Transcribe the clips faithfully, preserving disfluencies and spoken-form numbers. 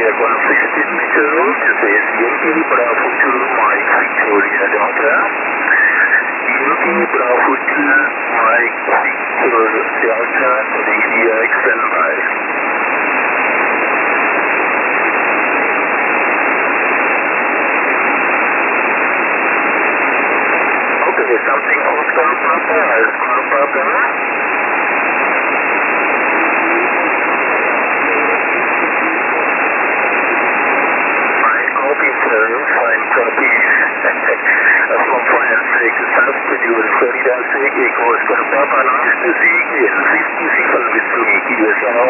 India conflicted meters, says Yankee Bravo to Mike Victoria Delta. Yankee Bravo to Mike Victoria Delta, India standby. Okay, something Oscar Papa, Oscar Papa. Fine copy. From France, ik zelf bedoel, Florida, ik was voor Papa langs de zee in vijfenzeventig met U S A.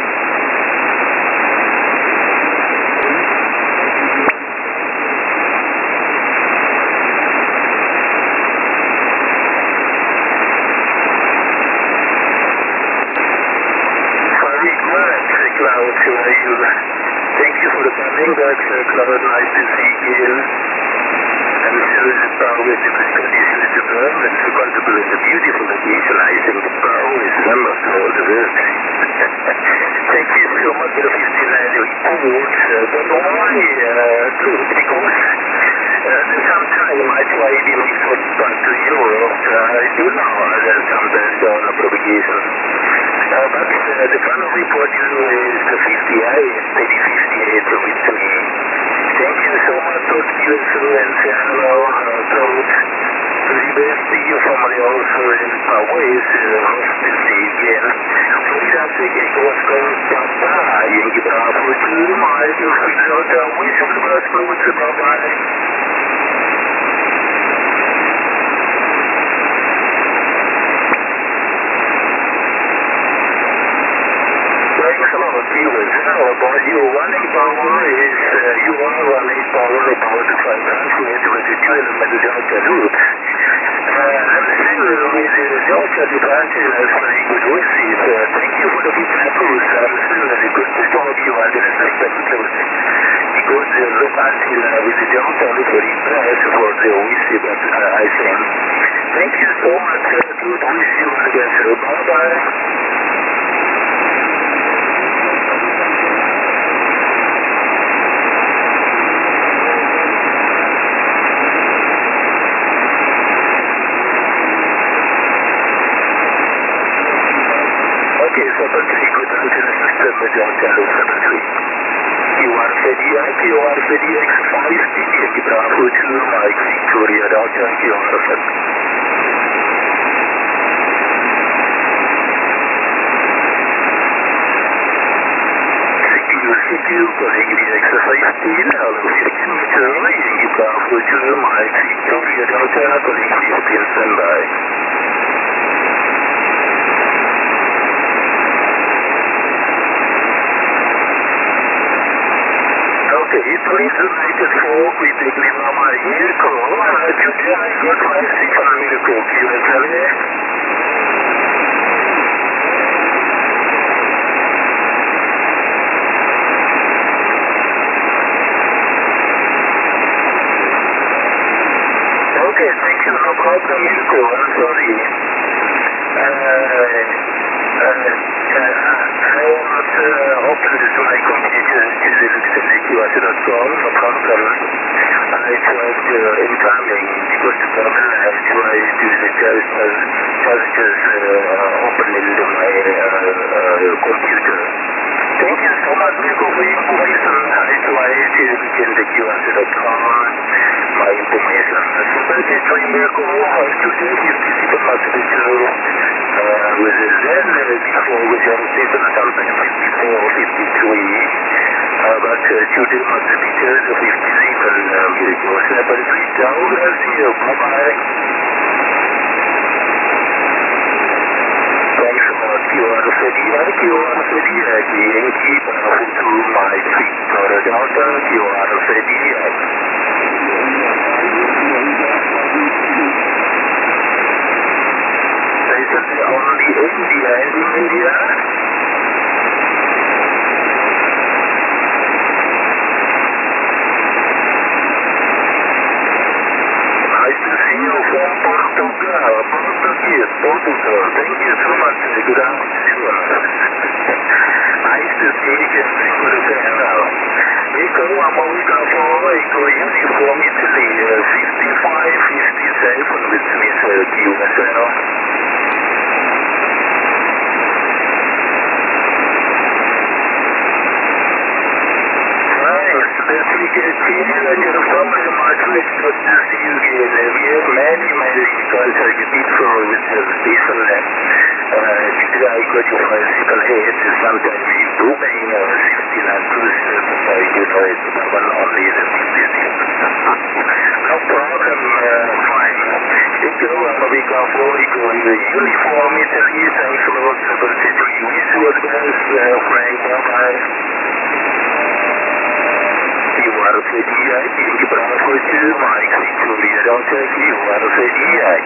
Very good, Cloud, to you. Thank you for the coming back, Cloud, nice to see you. And sure the power is in the condition to burn, and so comfortable in the beautiful location, I think the power is summer for the rest. Thank you so much for the fifty-nine reports, uh, but only uh, two, because uh, sometime I try to make sure back to Europe, uh, I do know that sometimes on the propagation. Uh, but uh, the final report you is the fifty-eight, maybe fifty-eight with me. Thank you so much for your influence and hello, Claude. The best to your family also in Hawaii, hospitality again. For example, it was called Papa, you give it up with you, my dear friend, wish you the best, Claude, bye-bye. About your running power is uh, you are running power about the five countries with the two element Delta loop. Uh, I'm still with the Delta departure as very good receive. Uh, thank you for the feedback, Bruce. I'm still very good to talk you and the system close. Because the look until uh, with the Delta loop very impressed for the receive that uh, I think. Thank you so much. Uh, good wish you again. Bye-bye. Okay, so that's a good answer to the system with your channel separately. You are FedEx, you are FedEx five T, Bravo to Mike Victoria Delta, you are Fed. C Q, C Q, calling the X fifteen, hello fifteen meter, Yankee Bravo to Mike Victoria Delta, calling fifteen standby. Please United Folk, we take the Mama Miracle. Uh, today I got my second miracle, Q S L A. Okay, thank you. No problem, Miracle. I'm sorry. Uh, uh, uh, I will not uh, open this my computer to the Luxembourg Q S dot com, no problem. I tried uh, incoming because the problem I tried to the just, uh, just, just uh, open in my uh, uh, computer. Thank you so much, Miracle, for your information. I tried to begin the Q S dot com, my information. So that is for Miracle. Today is the supermarket Uh, with the then uh, before we have taken something fifty-four or fifty-three, uh, but uh, today must be just fifty-seven uh, miracles. But we down as here. Bye-bye. Thanks so much. You are FedEx, you are FedEx, Yankee Bravo to Mike Victoria Delta, you are FedEx. Only India, India. Nice to see you from Portugal, Portuguese, Portugal. Thank you so much. Good afternoon. Nice to see you again. Thank you for the channel. Echo, I'm Oscar four, Echo Uniform Italy, uh, fifty-five fifty-seven with Miss Q S L. Thanks, let's get here, and you're from the market, but to see you again. We have many, many cultures you need for with the station there. Uh, I got your bicycle head, sometimes we do main uh, sixteen and two seven, uh, you know, it's the one only the business. No problem, uh, fine. If you know, I'm a week off, or you go in the uniform, Italy, thanks a lot, for the city, we wish you all the best, uh, Frank, bye-bye. You are a C D I, you can get off with you, Mike, Victoria, don't take you, are a C D I.